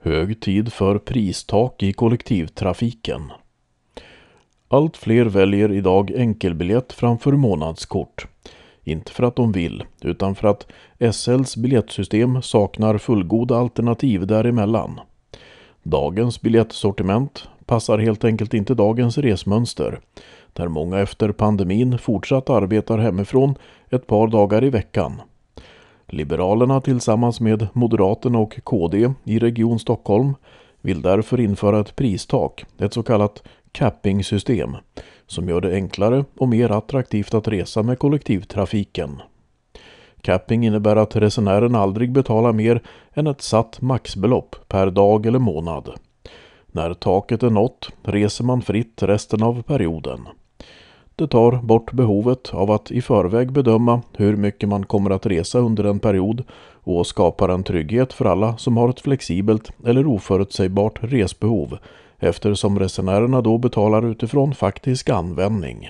Hög tid för pristak i kollektivtrafiken. Allt fler väljer idag enkelbiljett framför månadskort. Inte för att de vill, utan för att SLs biljettsystem saknar fullgoda alternativ däremellan. Dagens biljettsortiment passar helt enkelt inte dagens resmönster, där många efter pandemin fortsatt arbetar hemifrån ett par dagar i veckan. Liberalerna tillsammans med Moderaterna och KD i Region Stockholm vill därför införa ett pristak, ett så kallat capping-system, som gör det enklare och mer attraktivt att resa med kollektivtrafiken. Capping innebär att resenären aldrig betalar mer än ett satt maxbelopp per dag eller månad. När taket är nått reser man fritt resten av perioden. Det tar bort behovet av att i förväg bedöma hur mycket man kommer att resa under en period och skapar en trygghet för alla som har ett flexibelt eller oförutsägbart resbehov, eftersom resenärerna då betalar utifrån faktisk användning.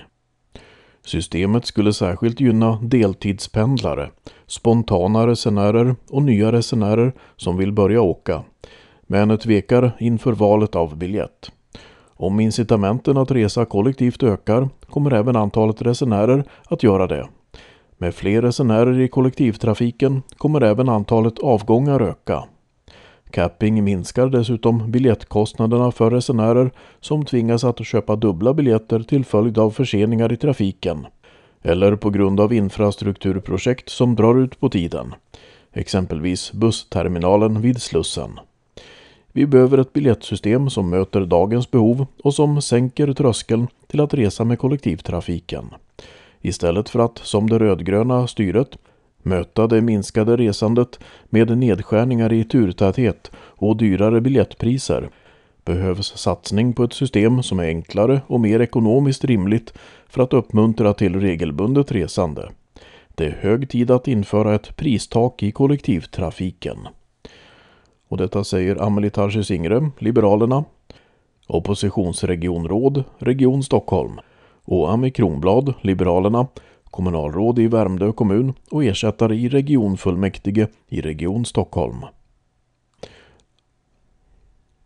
Systemet skulle särskilt gynna deltidspendlare, spontana resenärer och nya resenärer som vill börja åka, men tvekar inför valet av biljett. Om incitamenten att resa kollektivt ökar kommer även antalet resenärer att göra det. Med fler resenärer i kollektivtrafiken kommer även antalet avgångar öka. Capping minskar dessutom biljettkostnaderna för resenärer som tvingas att köpa dubbla biljetter till följd av förseningar i trafiken eller på grund av infrastrukturprojekt som drar ut på tiden, exempelvis bussterminalen vid Slussen. Vi behöver ett biljettsystem som möter dagens behov och som sänker tröskeln till att resa med kollektivtrafiken. Istället för att, som det rödgröna styret, möta det minskade resandet med nedskärningar i turtäthet och dyrare biljettpriser, behövs satsning på ett system som är enklare och mer ekonomiskt rimligt för att uppmuntra till regelbundet resande. Det är hög tid att införa ett pristak i kollektivtrafiken. Och detta säger Amelie Tarschys-Ingre, Liberalerna, oppositionsregionråd, Region Stockholm, och Ami Kronblad, Liberalerna, kommunalråd i Värmdö kommun och ersättare i regionfullmäktige i Region Stockholm.